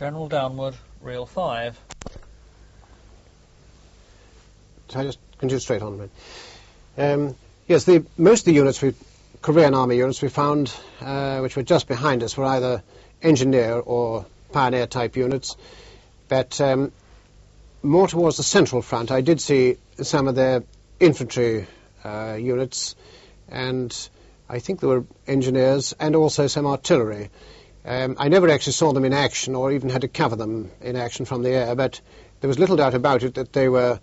General downward, reel 5. So I just continue straight on a minute. Yes, most of the units, Korean Army units we found, which were just behind us, were either engineer or pioneer type units. But more towards the central front, I did see some of their infantry units, and I think there were engineers and also some artillery. I never actually saw them in action or even had to cover them in action from the air, but there was little doubt about it that they were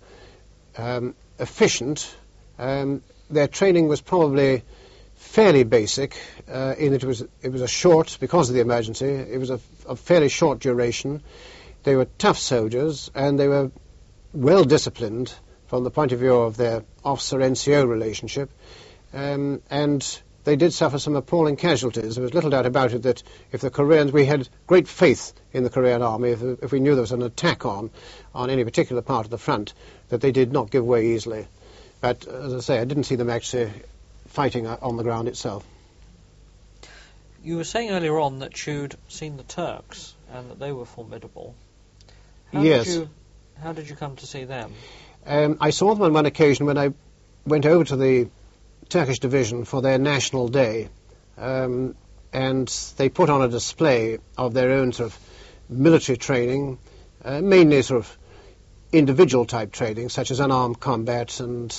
efficient. Their training was probably fairly basic in that it was a short, because of the emergency, it was a fairly short duration. They were tough soldiers and they were well disciplined from the point of view of their officer-NCO relationship, and they did suffer some appalling casualties. There was little doubt about it that if the Koreans, we had great faith in the Korean Army, if we knew there was an attack on any particular part of the front, that they did not give way easily. But, as I say, I didn't see them actually fighting on the ground itself. You were saying earlier on that you'd seen the Turks and that they were formidable. Yes. How did you come to see them? I saw them on one occasion when I went over to the Turkish division for their National Day, and they put on a display of their own sort of military training, mainly sort of individual type training, such as unarmed combat and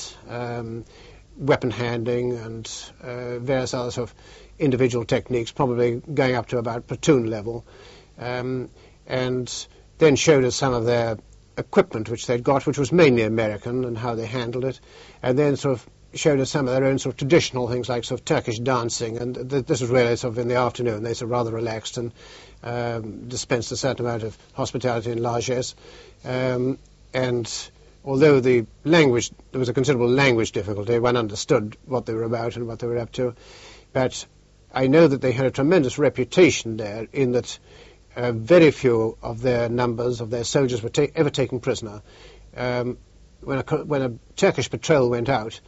weapon handling and various other sort of individual techniques, probably going up to about platoon level, and then showed us some of their equipment which they'd got, which was mainly American, and how they handled it, and then sort of showed us some of their own sort of traditional things like sort of Turkish dancing, and this was really sort of in the afternoon. They sort of rather relaxed and dispensed a certain amount of hospitality and largesse, and although there was a considerable language difficulty, one understood what they were about and what they were up to, but I know that they had a tremendous reputation there in that very few of their numbers, of their soldiers, were ever taken prisoner. When a Turkish patrol went out,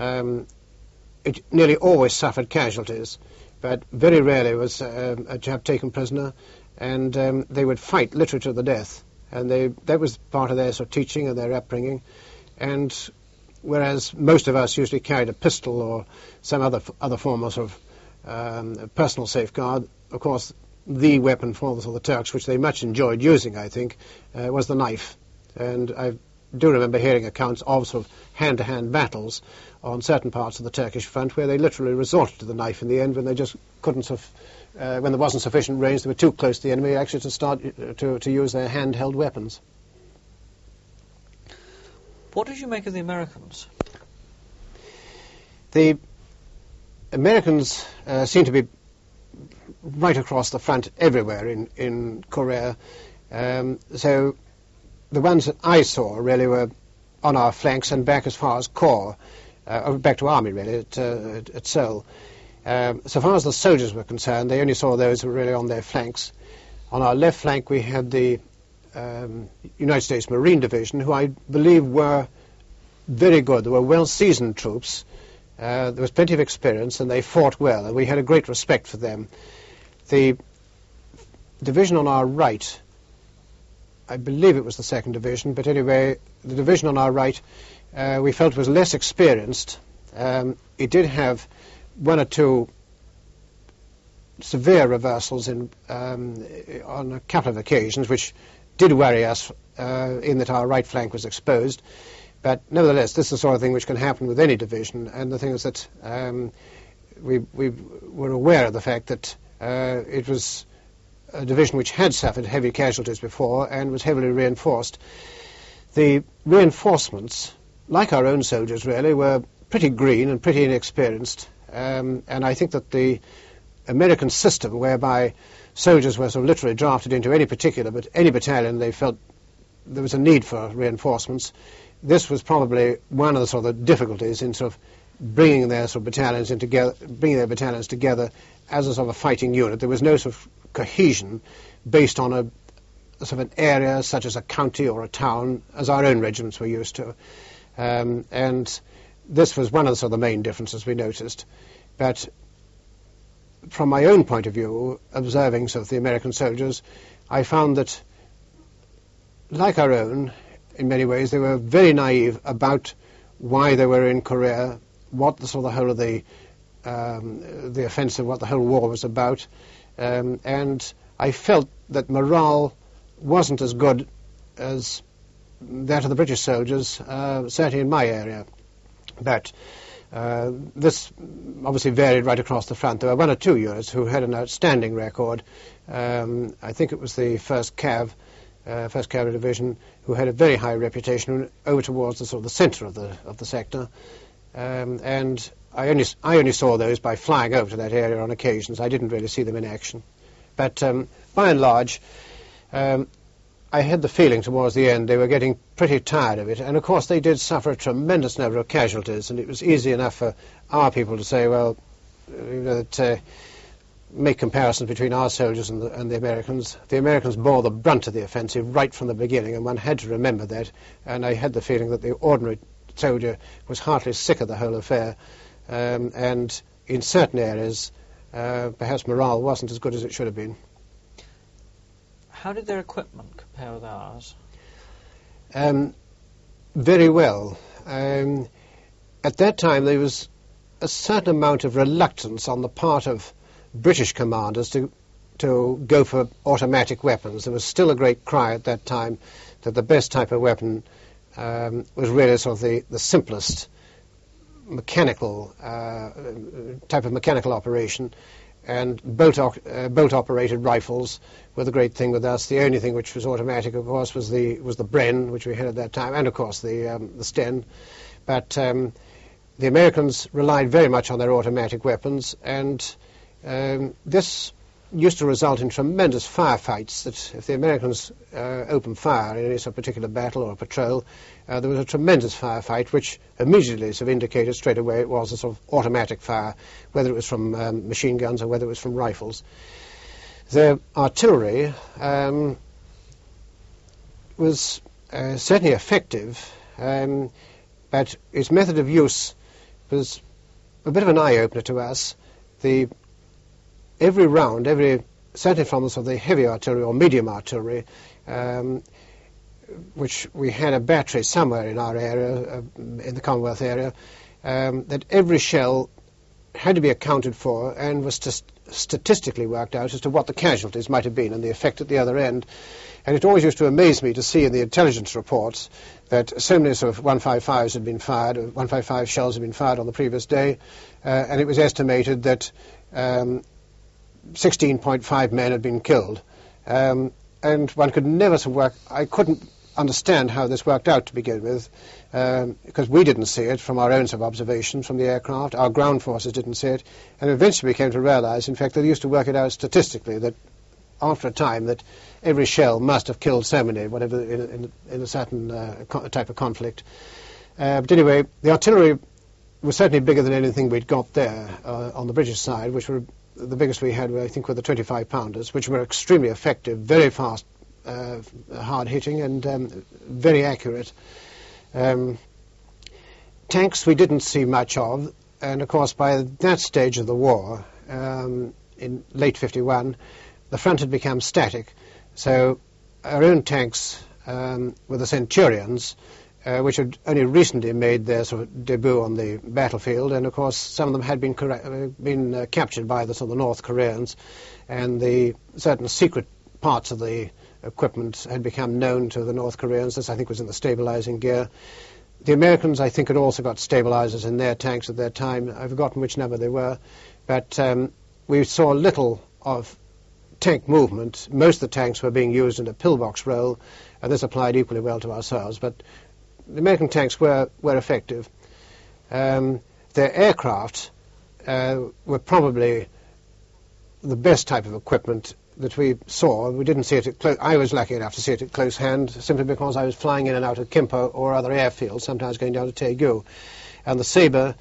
it nearly always suffered casualties, but very rarely was a chap taken prisoner, and they would fight literally to the death, and that was part of their sort of teaching and their upbringing. And whereas most of us usually carried a pistol or some other form of sort of personal safeguard, of course the weapon for the Turks, which they much enjoyed using, I think, was the knife. And I do remember hearing accounts of sort of hand-to-hand battles on certain parts of the Turkish front where they literally resorted to the knife in the end when they just couldn't sort of, when there wasn't sufficient range, they were too close to the enemy actually to start to use their handheld weapons. What did you make of the Americans? The Americans seem to be right across the front everywhere in Korea. So the ones that I saw really were on our flanks and back as far as Corps, back to Army really, at Seoul. So far as the soldiers were concerned, they only saw those who were really on their flanks. On our left flank we had the United States Marine Division, who I believe were very good. They were well-seasoned troops. There was plenty of experience, and they fought well, and we had a great respect for them. The division on our right, I believe it was the 2nd Division, but anyway, the division on our right we felt was less experienced. It did have one or two severe reversals on a couple of occasions, which did worry us in that our right flank was exposed. But nevertheless, this is the sort of thing which can happen with any division, and the thing is that we were aware of the fact that it was a division which had suffered heavy casualties before and was heavily reinforced. The reinforcements, like our own soldiers really, were pretty green and pretty inexperienced, and I think that the American system, whereby soldiers were sort of literally drafted into any battalion they felt there was a need for reinforcements, this was probably one of the sort of difficulties in sort of bringing their sort of battalions together as a sort of fighting unit. There was no sort of cohesion based on a sort of an area such as a county or a town, as our own regiments were used to. And this was one of the sort of the main differences we noticed. But from my own point of view, observing sort of the American soldiers, I found that, like our own, in many ways, they were very naive about why they were in Korea, what the sort of whole of the offensive, what the whole war was about, and I felt that morale wasn't as good as that of the British soldiers, certainly in my area. But this obviously varied right across the front. There were one or two units who had an outstanding record. I think it was the 1st Cavalry Division, who had a very high reputation over towards the sort of the centre of the sector. And I only saw those by flying over to that area on occasions. I didn't really see them in action. But by and large, I had the feeling towards the end they were getting pretty tired of it. And of course they did suffer a tremendous number of casualties, and it was easy enough for our people to say, well, make comparisons between our soldiers and the Americans. The Americans bore the brunt of the offensive right from the beginning, and one had to remember that. And I had the feeling that the ordinary soldier was heartily sick of the whole affair. And in certain areas, perhaps morale wasn't as good as it should have been. How did their equipment compare with ours? Very well. At that time, there was a certain amount of reluctance on the part of British commanders to go for automatic weapons. There was still a great cry at that time that the best type of weapon was really sort of the simplest mechanical type of mechanical operation, and bolt-operated rifles were the great thing with us. The only thing which was automatic, of course, was the Bren, which we had at that time, and of course the Sten. But the Americans relied very much on their automatic weapons, and this used to result in tremendous firefights. That if the Americans opened fire in any sort of particular battle or patrol, there was a tremendous firefight, which immediately sort of indicated straight away it was a sort of automatic fire, whether it was from machine guns or whether it was from rifles. The artillery was certainly effective, but its method of use was a bit of an eye-opener to us. Every round, certainly from the sort of the heavy artillery or medium artillery, which we had a battery somewhere in our area, in the Commonwealth area, that every shell had to be accounted for and was statistically worked out as to what the casualties might have been and the effect at the other end. And it always used to amaze me to see in the intelligence reports that so many sort of 155s had been fired, 155 shells had been fired on the previous day, and it was estimated that 16.5 men had been killed. And one could never sort of work, I couldn't understand how this worked out to begin with, because we didn't see it from our own sort of observations from the aircraft, our ground forces didn't see it, and eventually we came to realize, in fact, they used to work it out statistically, that after a time that every shell must have killed so many, whatever, in a certain type of conflict. But anyway, the artillery was certainly bigger than anything we'd got there on the British side, which were the biggest we had, I think, were the 25-pounders, which were extremely effective, very fast, hard-hitting, and very accurate. Tanks we didn't see much of, and of course by that stage of the war, in late 51, the front had become static. So our own tanks were the Centurions, which had only recently made their sort of debut on the battlefield, and of course some of them had been captured by the sort of North Koreans, and the certain secret parts of the equipment had become known to the North Koreans. This, I think, was in the stabilizing gear. The Americans, I think, had also got stabilizers in their tanks at that time. I've forgotten which number they were, but we saw little of tank movement. Most of the tanks were being used in a pillbox role, and this applied equally well to ourselves, but the American tanks were effective. Their aircraft were probably the best type of equipment that we saw. We didn't see it at close. I was lucky enough to see it at close hand, simply because I was flying in and out of Kimpo or other airfields, sometimes going down to Taegu. And the Sabre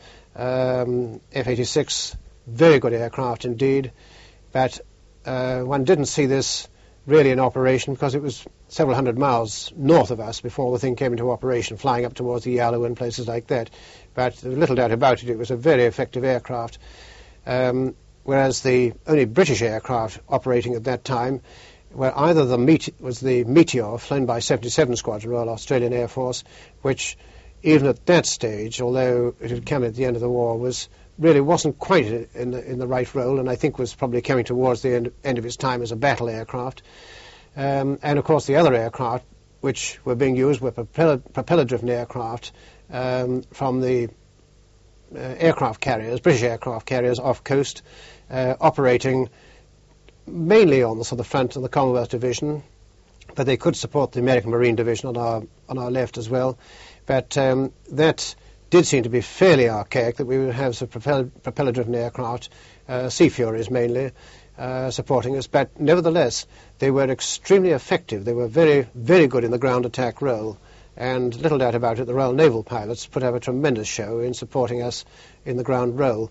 F-86, very good aircraft indeed, but one didn't see this really in operation because it was several hundred miles north of us before the thing came into operation, flying up towards the Yalu and places like that. But there was little doubt about it, it was a very effective aircraft. Whereas the only British aircraft operating at that time where either was the Meteor, flown by 77 Squadron, Royal Australian Air Force, which even at that stage, although it had come at the end of the war, wasn't quite in the right role, and I think was probably coming towards the end of its time as a battle aircraft. And of course the other aircraft which were being used were propeller-driven aircraft from the aircraft carriers, British aircraft carriers off coast, operating mainly on the sort of front of the Commonwealth Division, but they could support the American Marine Division on our left as well. But that did seem to be fairly archaic, that we would have some propeller-driven aircraft, Sea Furies mainly, supporting us. But nevertheless, they were extremely effective. They were very, very good in the ground attack role. And little doubt about it, the Royal Naval pilots put up a tremendous show in supporting us in the ground role.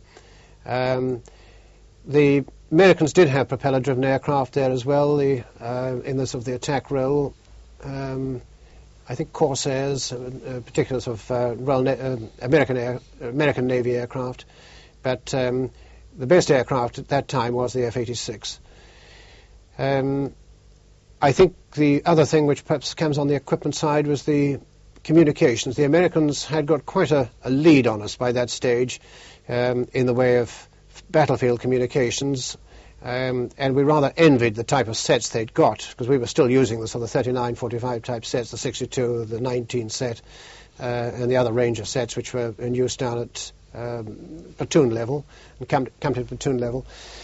The Americans did have propeller-driven aircraft there as well, in the sort of the attack role. I think Corsairs, particular sort of American Navy aircraft. But the best aircraft at that time was the F-86. I think the other thing which perhaps comes on the equipment side was the communications. The Americans had got quite a lead on us by that stage in the way of battlefield communications, and we rather envied the type of sets they'd got, because we were still using the sort of 39-45 type sets, the 62, the 19 set, and the other range of sets which were in use down at platoon level, and come to platoon level.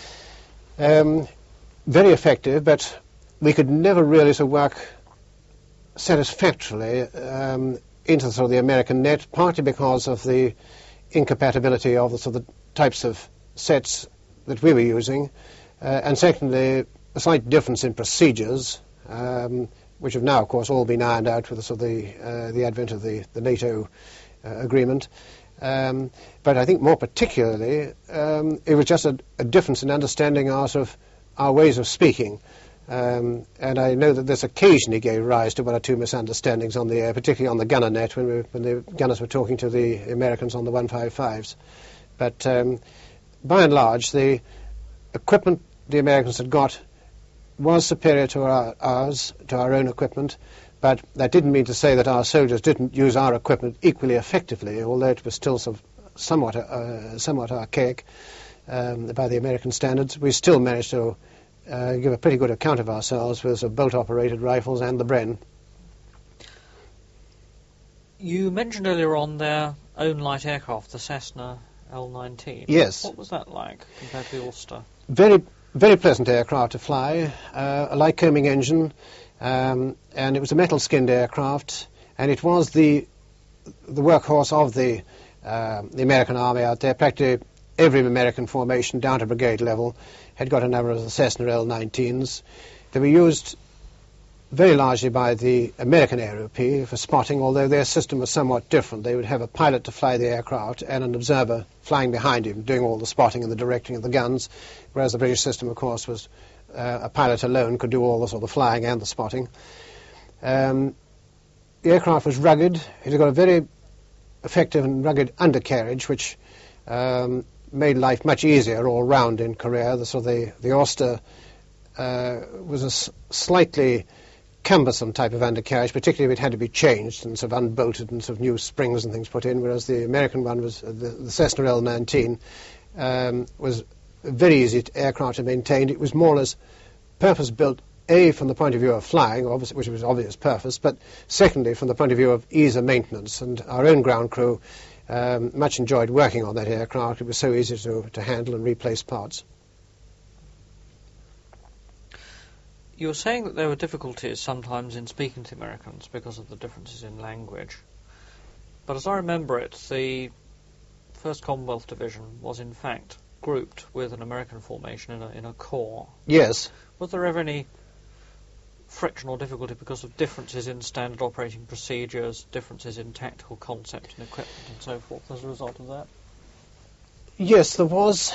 Very effective, but we could never really sort of work satisfactorily into sort of the American net, partly because of the incompatibility of the sort of types of sets that we were using, and secondly, a slight difference in procedures, which have now, of course, all been ironed out with the sort of the advent of the NATO agreement. But I think more particularly, it was just a difference in understanding our ways of speaking. And I know that this occasionally gave rise to one or two misunderstandings on the air, particularly on the gunner net when the gunners were talking to the Americans on the 155s. But by and large, the equipment the Americans had got was superior to ours, to our own equipment, but that didn't mean to say that our soldiers didn't use our equipment equally effectively, although it was still sort of somewhat archaic by the American standards. We still managed to give a pretty good account of ourselves with some bolt-operated rifles and the Bren. You mentioned earlier on their own light aircraft, the Cessna L-19. Yes. What was that like compared to the Ulster? Very, very pleasant aircraft to fly, a Lycoming engine, and it was a metal-skinned aircraft, and it was the workhorse of the American Army out there. Practically every American formation down to brigade level had got a number of the Cessna L-19s. They were used very largely by the American AeroP for spotting, although their system was somewhat different. They would have a pilot to fly the aircraft and an observer flying behind him, doing all the spotting and the directing of the guns, whereas the British system, of course, was a pilot alone could do all the sort of flying and the spotting. The aircraft was rugged. It had got a very effective and rugged undercarriage, which made life much easier all round in Korea. The Auster was a slightly cumbersome type of undercarriage, particularly if it had to be changed and sort of unbolted and sort of new springs and things put in, whereas the American one was, the Cessna L-19, was a very easy aircraft to maintain. It was more or less purpose-built, A, from the point of view of flying, which was obvious purpose, but secondly, from the point of view of ease of maintenance. And our own ground crew much enjoyed working on that aircraft. It was so easy to handle and replace parts. You were saying that there were difficulties sometimes in speaking to the Americans because of the differences in language. But as I remember it, the 1st Commonwealth Division was in fact grouped with an American formation in a corps. Yes. Was there ever any friction or difficulty because of differences in standard operating procedures, differences in tactical concepts and equipment and so forth as a result of that? Yes, there was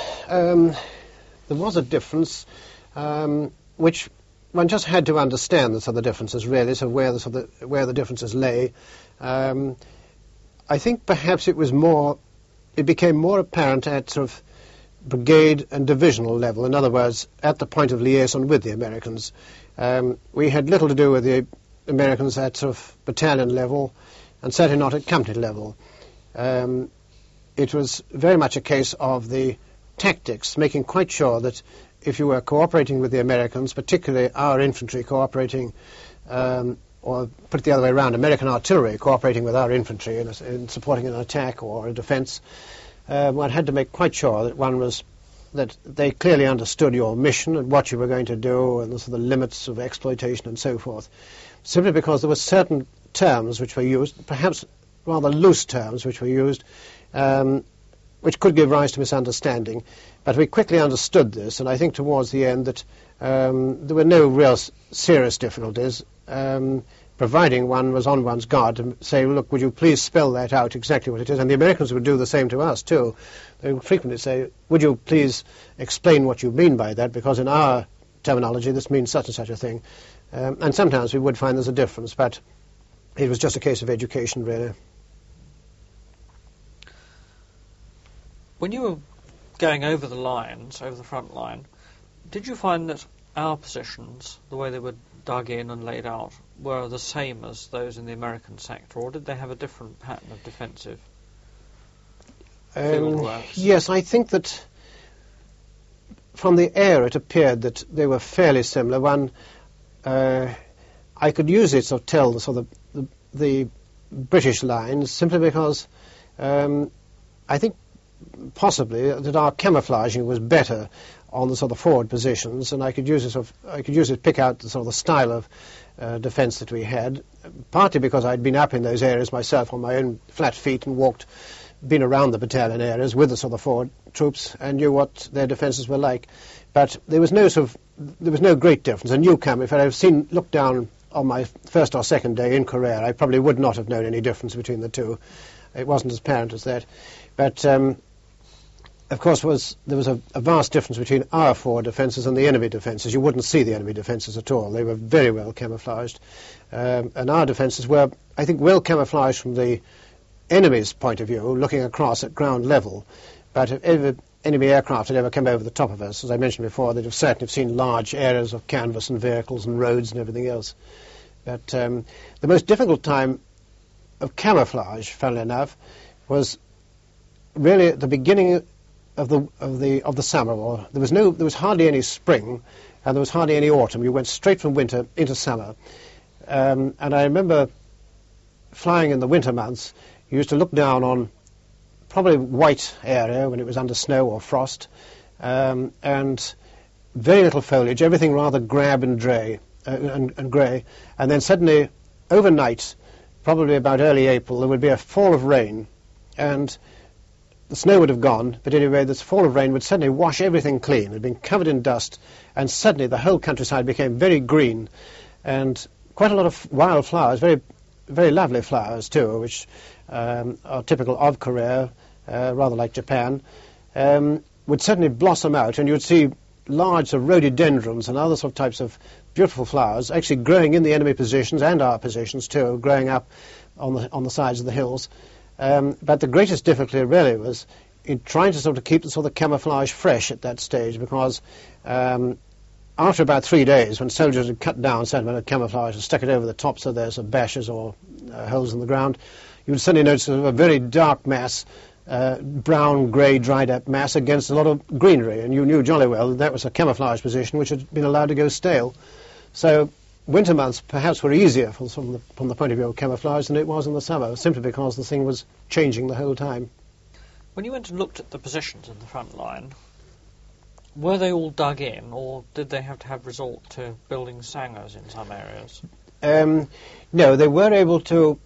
a difference, which one just had to understand the sort of differences really, so where the differences lay. I think perhaps it became more apparent at sort of brigade and divisional level. In other words, at the point of liaison with the Americans. We had little to do with the Americans at sort of battalion level, and certainly not at company level. It was very much a case of the tactics, making quite sure that if you were cooperating with the Americans, particularly our infantry cooperating, or put it the other way around, American artillery cooperating with our infantry in supporting an attack or a defense, one had to make quite sure that they clearly understood your mission and what you were going to do and the limits of exploitation and so forth. Simply because there were certain terms which were used, perhaps rather loose terms which were used, which could give rise to misunderstanding. But we quickly understood this, and I think towards the end that there were no real serious difficulties, providing one was on one's guard to say, look, would you please spell that out exactly what it is? And the Americans would do the same to us, too. They would frequently say, would you please explain what you mean by that, because in our terminology this means such and such a thing. And sometimes we would find there's a difference, but it was just a case of education, really. When you were going over the lines, over the front line, did you find that our positions, the way they were dug in and laid out, were the same as those in the American sector, or did they have a different pattern of defensive field works? Yes, I think that from the air it appeared that they were fairly similar. I could use it to tell the British lines simply because I think possibly that our camouflaging was better on the sort of forward positions, and I could use it to pick out the sort of the style of defence that we had. Partly because I'd been up in those areas myself on my own flat feet and been around the battalion areas with the sort of forward troops and knew what their defences were like. But there was no great difference. A newcomer, if I'd looked down on my first or second day in Korea, I probably would not have known any difference between the two. It wasn't as apparent as that. But of course, there was a vast difference between our forward defences and the enemy defences. You wouldn't see the enemy defences at all. They were very well camouflaged. And our defences were, I think, well camouflaged from the enemy's point of view, looking across at ground level. But if enemy aircraft had ever come over the top of us, as I mentioned before, they'd have certainly seen large areas of canvas and vehicles and roads and everything else. But the most difficult time of camouflage, funnily enough, was really at the beginning of the summer. There was hardly any spring, and there was hardly any autumn. You went straight from winter into summer. And I remember flying in the winter months. You used to look down on probably white area when it was under snow or frost, and very little foliage, everything rather drab and grey. And then suddenly, overnight, probably about early April, there would be a fall of rain, and the snow would have gone, but anyway, this fall of rain would suddenly wash everything clean. It had been covered in dust, and suddenly the whole countryside became very green, and quite a lot of wild flowers, very, very lovely flowers too, which are typical of Korea, rather like Japan, would suddenly blossom out, and you would see large rhododendrons and other sort of types of beautiful flowers actually growing in the enemy positions and our positions too, growing up on the sides of the hills. But the greatest difficulty really was in trying to sort of keep the sort of camouflage fresh at that stage, because after about 3 days, when soldiers had cut down a certain amount of camouflage and stuck it over the top so there's bashes or holes in the ground, you would suddenly notice a very dark mass, brown, grey, dried up mass against a lot of greenery, and you knew jolly well that was a camouflage position which had been allowed to go stale. So winter months perhaps were easier from the point of view of camouflage than it was in the summer, simply because the thing was changing the whole time. When you went and looked at the positions in the front line, were they all dug in, or did they have to have resort to building sangars in some areas? No, they were able to,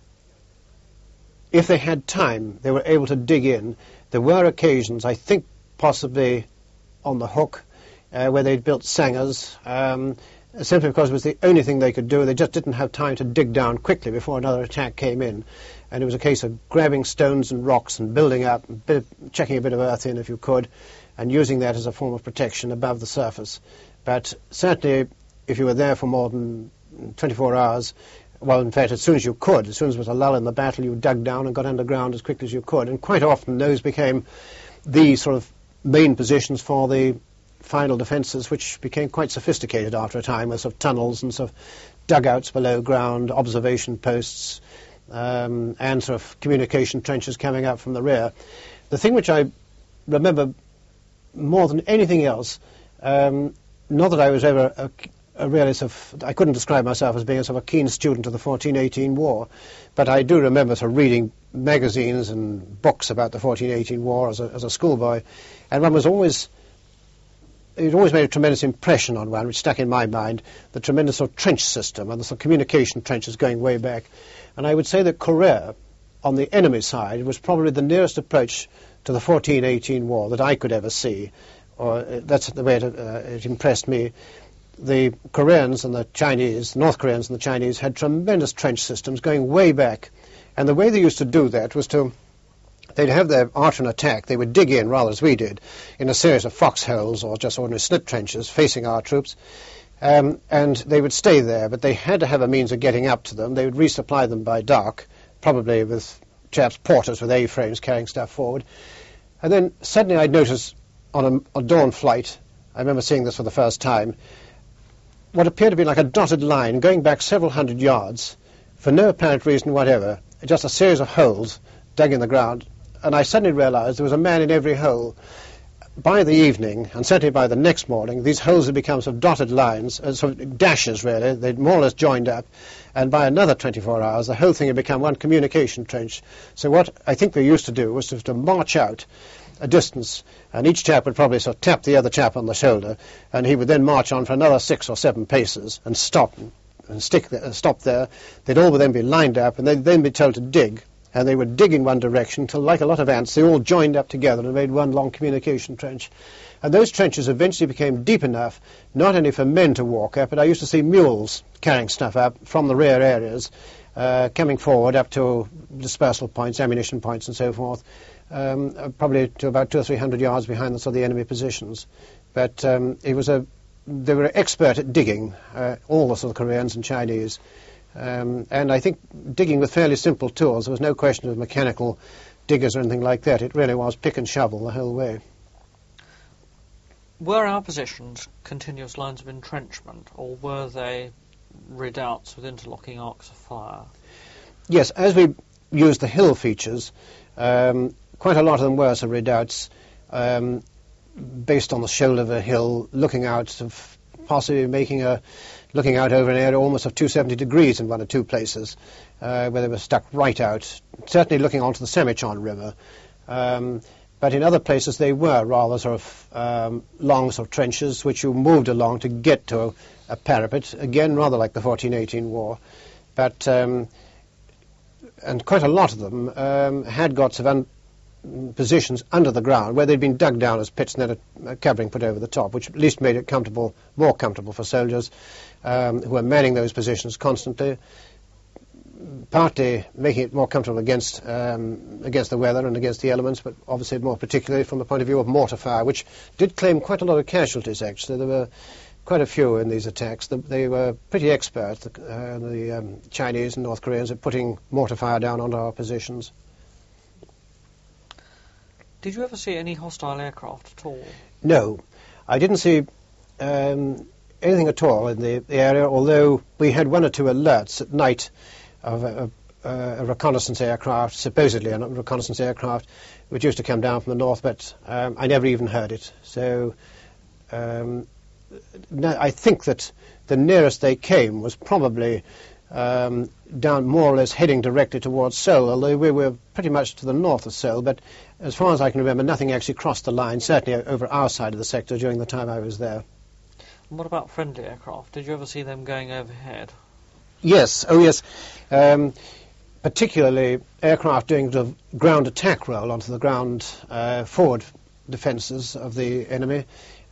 if they had time, they were able to dig in. There were occasions, I think possibly on the Hook, where they'd built sangars, simply because it was the only thing they could do. They just didn't have time to dig down quickly before another attack came in. And it was a case of grabbing stones and rocks and building up, chucking a bit of earth in if you could, and using that as a form of protection above the surface. But certainly, if you were there for more than 24 hours, well, in fact, as soon as you could, as soon as there was a lull in the battle, you dug down and got underground as quickly as you could. And quite often those became the sort of main positions for the final defences, which became quite sophisticated after a time, with sort of tunnels and sort of dugouts below ground, observation posts, and sort of communication trenches coming up from the rear. The thing which I remember more than anything else, not that I was ever a really sort of, I couldn't describe myself as being a sort of a keen student of the 1418 war, but I do remember sort of reading magazines and books about the 1418 war as a schoolboy, and one was always, it always made a tremendous impression on one, which stuck in my mind, the tremendous sort of trench system and the sort of communication trenches going way back. And I would say that Korea, on the enemy side, was probably the nearest approach to the 1418 war that I could ever see, or that's the way it impressed me. The Koreans and the Chinese, the North Koreans and the Chinese, had tremendous trench systems going way back. And the way they used to do that was they'd have their artillery attack. They would dig in, rather as we did, in a series of foxholes or just ordinary slit trenches facing our troops. And they would stay there, but they had to have a means of getting up to them. They would resupply them by dark, probably with chaps, porters with A-frames carrying stuff forward. And then suddenly I'd notice on a dawn flight, I remember seeing this for the first time, what appeared to be like a dotted line going back several hundred yards for no apparent reason whatever, just a series of holes dug in the ground. And I suddenly realized there was a man in every hole. By the evening, and certainly by the next morning, these holes had become sort of dotted lines, sort of dashes really. They'd more or less joined up. And by another 24 hours, the whole thing had become one communication trench. So what I think they used to do was to march out a distance, and each chap would probably sort of tap the other chap on the shoulder, and he would then march on for another 6 or 7 paces and stop and stop there. They'd all then be lined up, and they'd then be told to dig. And they would dig in one direction till, like a lot of ants, they all joined up together and made one long communication trench. And those trenches eventually became deep enough, not only for men to walk up, but I used to see mules carrying stuff up from the rear areas, coming forward up to dispersal points, ammunition points and so forth, probably to about 200 or 300 yards behind the enemy positions. But they were expert at digging, all the sort of Koreans and Chinese. And I think digging with fairly simple tools, there was no question of mechanical diggers or anything like that. It really was pick and shovel the whole way. Were our positions continuous lines of entrenchment, or were they redoubts with interlocking arcs of fire? Yes, as we used the hill features, quite a lot of them were some redoubts based on the shoulder of a hill, looking out, possibly looking out over an area almost of 270 degrees in one or two places, where they were stuck right out, certainly looking onto the Semichon River. But in other places they were rather sort of long sort of trenches which you moved along to get to a parapet, again rather like the 1418 war. But and quite a lot of them had got some positions under the ground where they'd been dug down as pits and then a covering put over the top, which at least made it more comfortable for soldiers who were manning those positions constantly, partly making it more comfortable against the weather and against the elements, but obviously more particularly from the point of view of mortar fire, which did claim quite a lot of casualties actually. There were quite a few in these attacks. They were pretty expert, the Chinese and North Koreans, at putting mortar fire down onto our positions. Did you ever see any hostile aircraft at all? No, I didn't see anything at all in the area, although we had one or two alerts at night of a reconnaissance aircraft, supposedly a reconnaissance aircraft, which used to come down from the north, but I never even heard it. So I think that the nearest they came was probably down more or less heading directly towards Seoul, although we were pretty much to the north of Seoul, but as far as I can remember, nothing actually crossed the line, certainly over our side of the sector during the time I was there. And what about friendly aircraft? Did you ever see them going overhead? Yes, oh yes. Particularly aircraft doing the ground attack roll onto the ground forward defences of the enemy.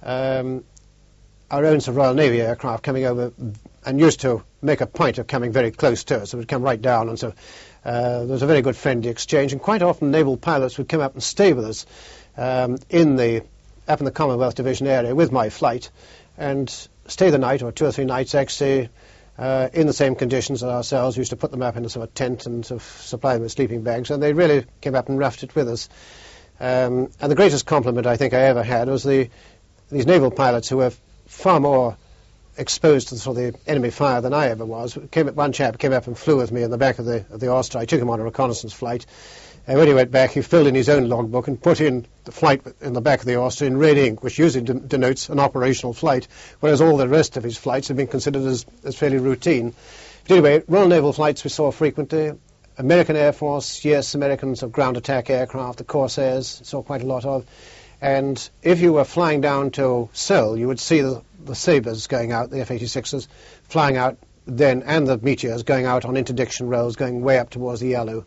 Our own Royal Navy aircraft coming over and used to make a point of coming very close to us. It would come right down, and so there was a very good friendly exchange, and quite often naval pilots would come up and stay with us up in the Commonwealth Division area with my flight, and stay the night or 2 or 3 nights actually in the same conditions as ourselves. We used to put them up in a sort of tent and sort of supply them with sleeping bags, and they really came up and roughed it with us. And the greatest compliment I think I ever had was the these naval pilots who were far more exposed to sort of the enemy fire than I ever was. One chap came up and flew with me in the back of the Oyster. I took him on a reconnaissance flight. And when he went back, he filled in his own logbook and put in the flight in the back of the Oyster in red ink, which usually denotes an operational flight, whereas all the rest of his flights have been considered as fairly routine. But anyway, Royal Naval flights we saw frequently. American Air Force, yes, Americans of ground attack aircraft, the Corsairs, saw quite a lot of. And if you were flying down to Seoul, you would see the Sabres going out, the F-86s, flying out then, and the Meteors going out on interdiction rolls, going way up towards the Yalu.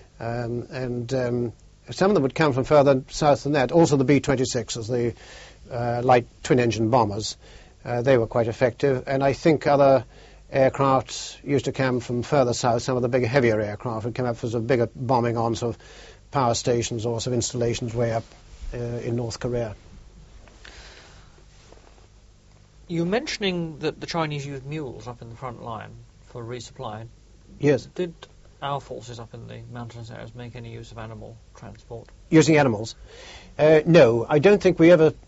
Some of them would come from further south than that. Also the B-26s, the light twin-engine bombers, they were quite effective. And I think other aircraft used to come from further south. Some of the bigger, heavier aircraft would come up for sort of bigger bombing on sort of power stations or sort of installations way up in North Korea. You're mentioning that the Chinese used mules up in the front line for resupply. Yes. Did our forces up in the mountainous areas make any use of animal transport? Using animals? No, I don't think we ever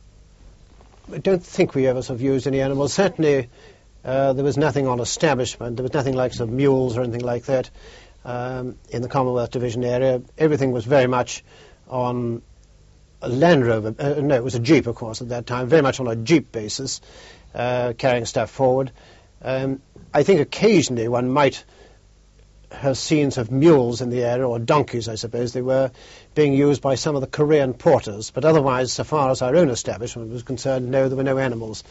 sort of used any animals. Certainly, there was nothing on establishment. There was nothing like sort of mules or anything like that in the Commonwealth Division area. Everything was very much on a Land Rover. No, it was a Jeep, of course, at that time. Very much on a Jeep basis, carrying stuff forward. I think occasionally one might have seen sort of mules in the area, or donkeys, I suppose they were, being used by some of the Korean porters. But otherwise, so far as our own establishment was concerned, no, there were no animals.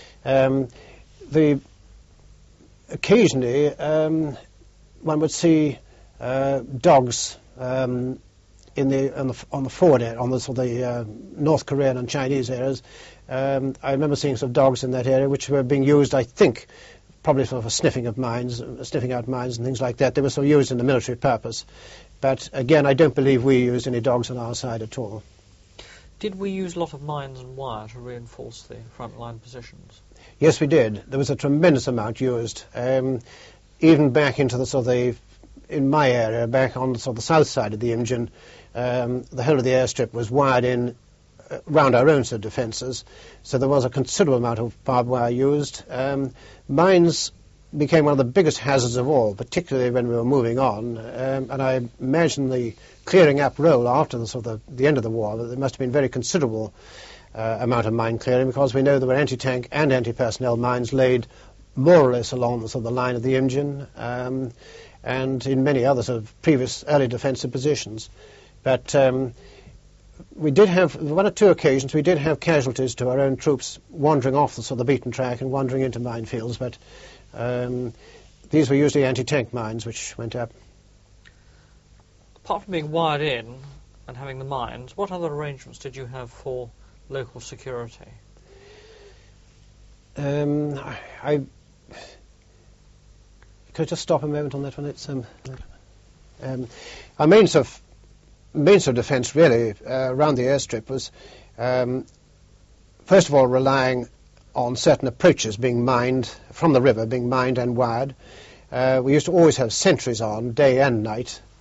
Occasionally, one would see dogs on the forward area, on the sort of the North Korean and Chinese areas. I remember seeing some dogs in that area which were being used, I think, probably for sniffing out mines and things like that. They were sort of used in the military purpose. But again, I don't believe we used any dogs on our side at all. Did we use a lot of mines and wire to reinforce the front-line positions? Yes, we did. There was a tremendous amount used. Even back into the sort of in my area, back on the sort of the south side of the Imjin, the whole of the airstrip was wired in round our own sort of defences, so there was a considerable amount of barbed wire used. Mines became one of the biggest hazards of all, particularly when we were moving on, and I imagine the clearing up role after the end of the war, that there must have been very considerable amount of mine clearing, because we know there were anti-tank and anti-personnel mines laid more or less along the sort of the line of the Imjin, and in many other sort of previous early defensive positions. But we did have, one or two occasions, we did have casualties to our own troops wandering off the sort of beaten track and wandering into minefields, but these were usually anti-tank mines which went up. Apart from being wired in and having the mines, what other arrangements did you have for local security? Could I just stop a moment on that one? It's our main sort of defence really around the airstrip was first of all relying on certain approaches being mined from the river, being mined and wired. We used to always have sentries on day and night